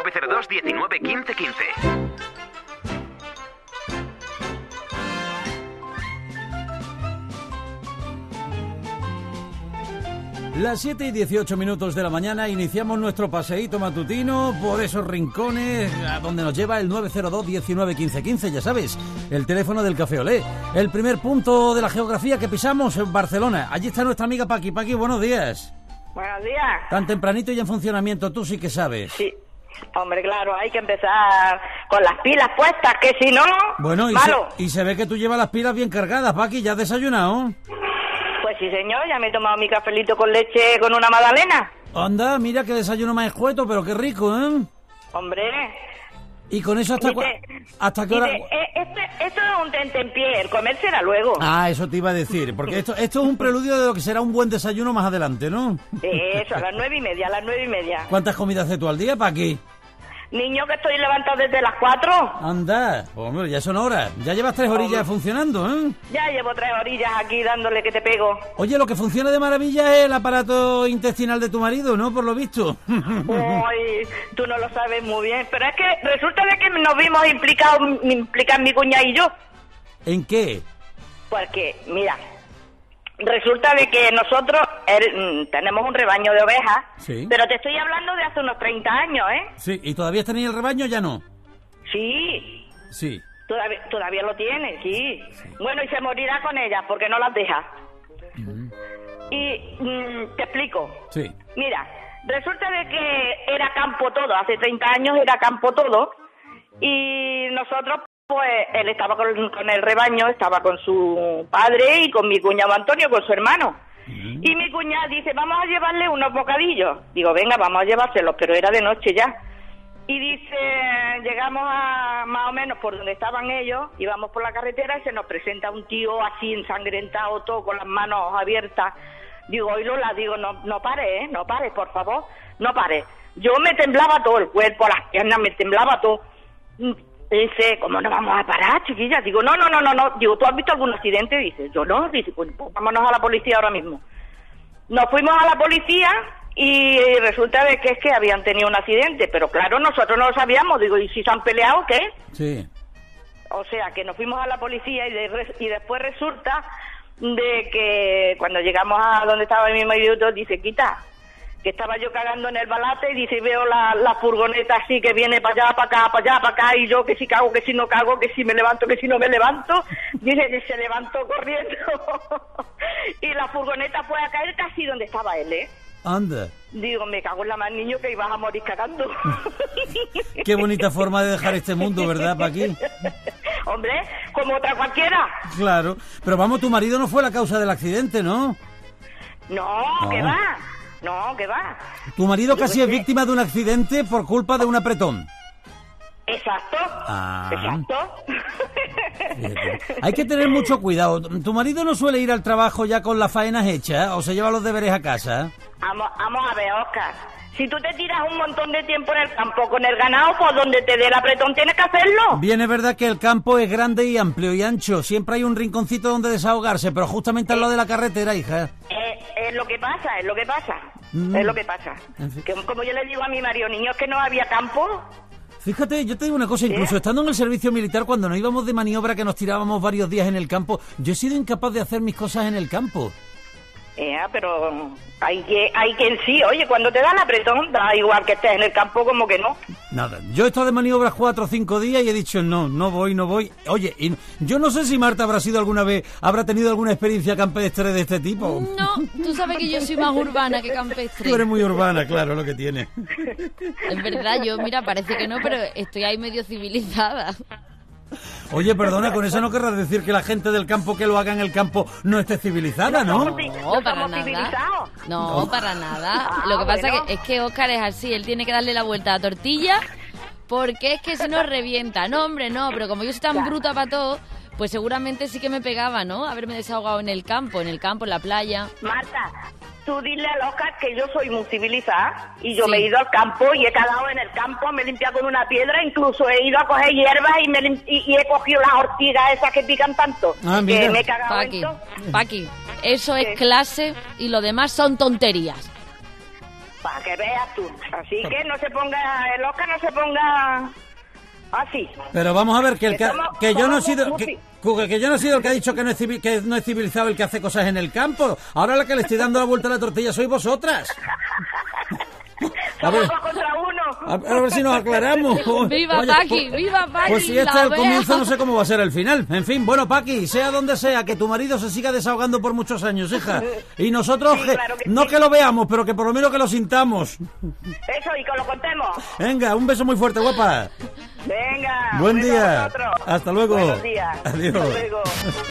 902 19 15 15. Las 7:18 de la mañana iniciamos nuestro paseíto matutino por esos rincones a donde nos lleva el 902 19 15 15, ya sabes, el teléfono del Café Olé. El primer punto de la geografía que pisamos en Barcelona. Allí está nuestra amiga Paqui. Paqui, buenos días. Buenos días. Tan tempranito y en funcionamiento, tú sí que sabes. Sí, hombre, claro, hay que empezar con las pilas puestas, que si no, bueno, malo. Y se ve que tú llevas las pilas bien cargadas, Paqui. ¿Ya has desayunado? Pues sí, señor, ya me he tomado mi cafelito con leche con una magdalena. Anda, mira qué desayuno más escueto, pero qué rico, ¿eh? Hombre. ¿Y con eso hasta qué hora? Esto es un tentempié, el comer será luego. Ah, eso te iba a decir, porque esto es un preludio de lo que será un buen desayuno más adelante, ¿no? Eso, a las 9:30, ¿Cuántas comidas haces tú al día, Paqui? Niño, que estoy levantado desde las 4. Anda, hombre, ya son horas. Ya llevas 3 horillas funcionando, ¿eh? Ya llevo 3 orillas aquí dándole que te pego. Oye, lo que funciona de maravilla es el aparato intestinal de tu marido, ¿no? Por lo visto. Uy, tú no lo sabes muy bien, pero es que resulta de que nos vimos implicados mi cuñada y yo. ¿En qué? Porque, mira, resulta de que nosotros tenemos un rebaño de ovejas, sí, pero te estoy hablando de hace unos 30 años, ¿eh? Sí, ¿y todavía tenéis el rebaño o ya no? Sí. Sí. Todavía lo tiene, sí. Bueno, y se morirá con ellas porque no las deja. Y te explico. Sí. Mira, resulta de que era campo todo, hace 30 años era campo todo, y nosotros, pues, él estaba con el rebaño, estaba con su padre y con mi cuñado Antonio, con su hermano. Y mi cuñada dice, vamos a llevarle unos bocadillos. Digo, venga, vamos a llevárselos, pero era de noche ya. Y dice, llegamos a más o menos por donde estaban ellos, íbamos por la carretera y se nos presenta un tío así ensangrentado, todo con las manos abiertas. Digo, oye Lola, digo, no pares, no pares, por favor, no pares. Yo me temblaba todo el cuerpo, las piernas, me temblaba todo. Dice, ¿cómo no vamos a parar, chiquilla? Digo, no. Digo, ¿tú has visto algún accidente? Dice, yo no. Dice, pues vámonos a la policía ahora mismo. Nos fuimos a la policía y resulta de que es que habían tenido un accidente, pero claro, nosotros no lo sabíamos. Digo, ¿y si se han peleado, qué? Sí. O sea, que nos fuimos a la policía y después resulta de que cuando llegamos a donde estaba mi marido, dice, quita, que estaba yo cagando en el balate y dice, veo la furgoneta así que viene para allá, para acá, para allá, para acá, y yo que si cago, que si no cago, que si me levanto, que si no me levanto. Dice que se levantó corriendo y la furgoneta fue a caer casi donde estaba él, ¿eh? Anda. Digo, me cago en la más, niño, que ibas a morir cagando. Qué bonita forma de dejar este mundo, ¿verdad, Paqui? Hombre, como otra cualquiera. Claro, pero vamos, tu marido no fue la causa del accidente, ¿no? No, ¿qué va? No, ¿qué va? Tu marido casi es víctima de un accidente por culpa de un apretón. Exacto. Exacto. Hay que tener mucho cuidado. ¿Tu marido no suele ir al trabajo ya con las faenas hechas o se lleva los deberes a casa? Vamos a ver, Oscar. Si tú te tiras un montón de tiempo en el campo con el ganado, pues donde te dé el apretón tienes que hacerlo. Bien, es verdad que el campo es grande y amplio y ancho. Siempre hay un rinconcito donde desahogarse, pero justamente al lado de la carretera, hija. Es lo que pasa. Es lo que pasa. En fin. Que, como yo le digo a mi marido, niño, es que no había campo. Fíjate, yo te digo una cosa, incluso estando en el servicio militar, cuando nos íbamos de maniobra, que nos tirábamos varios días en el campo, yo he sido incapaz de hacer mis cosas en el campo. Pero hay quien sí, oye, cuando te da el apretón, da igual que estés en el campo como que no. Nada, yo he estado de maniobras 4 o 5 días y he dicho no voy. Oye, y yo no sé si Marta habrá tenido alguna experiencia campestre de este tipo. No, tú sabes que yo soy más urbana que campestre. Tú eres muy urbana, claro, lo que tiene. Es verdad, yo, mira, parece que no, pero estoy ahí medio civilizada. Oye, perdona, con eso no querrás decir que la gente del campo que lo haga en el campo no esté civilizada, ¿no? No, para nada. No, para nada. Lo que pasa es que Óscar es así, él tiene que darle la vuelta a la tortilla porque es que si no revienta. No, hombre, no, pero como yo soy tan bruta para todo, pues seguramente sí que me pegaba, ¿no? Haberme desahogado en el campo, en la playa. Marta, tú dile al Oscar que yo soy muy civilizada y yo me he ido al campo y he cagado en el campo, me he limpiado con una piedra, incluso he ido a coger hierbas y he cogido las ortigas esas que pican tanto. Mira. Que me he cagado en todo. Paqui, eso es clase y lo demás son tonterías. Para que veas tú. Así que no se ponga, el Oscar no se ponga así. Pero vamos a ver, que yo no he sido... somos Que yo no he sido el que ha dicho que no es civilizado el que hace cosas en el campo. Ahora la que le estoy dando la vuelta a la tortilla sois vosotras. A ver, contra uno. a ver si nos aclaramos. ¡Viva Oye, Paqui! ¡Viva Paqui! Pues si este es el comienzo, no sé cómo va a ser el final. En fin, bueno, Paqui, sea donde sea, que tu marido se siga desahogando por muchos años, hija. Y nosotros, Sí, claro que no sí. que lo veamos, pero que por lo menos que lo sintamos. Eso, y que lo contemos. Venga, un beso muy fuerte, guapa. Venga. Buen un beso día. a vosotros. Hasta luego. Buenos días. Adiós. Hasta luego.